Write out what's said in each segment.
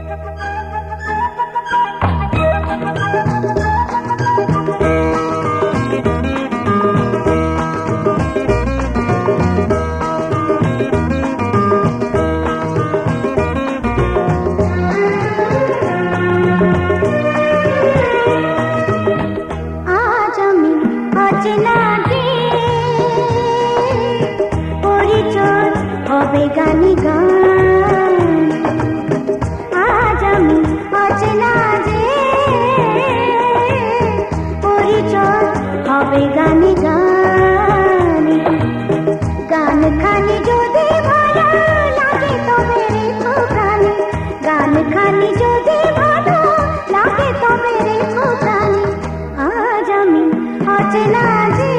গানি গান আজ আমি অচেনা যে পরিচয় হবে গানি গান গান খানি যদি ভালো লাগে তবে রেখো প্রাণী গান খানি যদি ভালো লাগে তবে রেখো প্রাণী আজ আমি অচেনা যে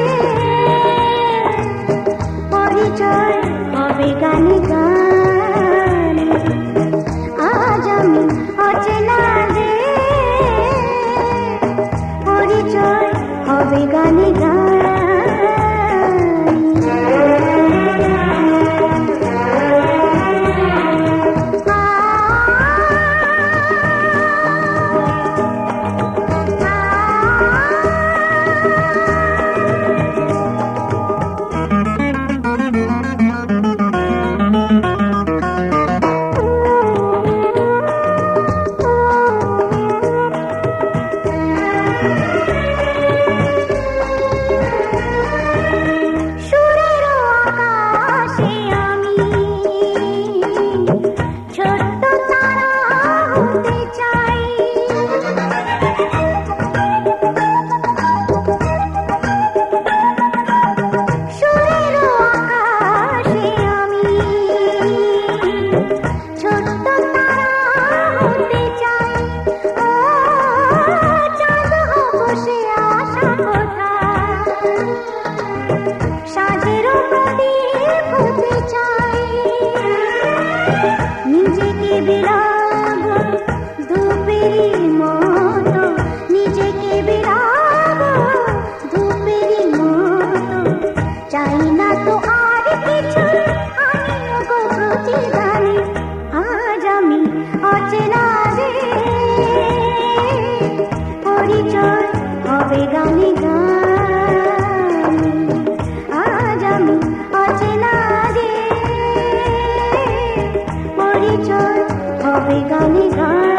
পরিচয় হবে গানি গান আজ আমি অচেনা যে পরিচয় হবে গানি গান নিজেকে বিরাবো ধূপেরই মতো নিজেকে বিরাবো ধূপেরই মতো চাই না তো আর কিছু আমিও গো প্রতিদানে আজ আমি অচেনা যে পরিচয় হবে গানি গান আজ আমি অচেনা যে পরিচয় হবে গানি গান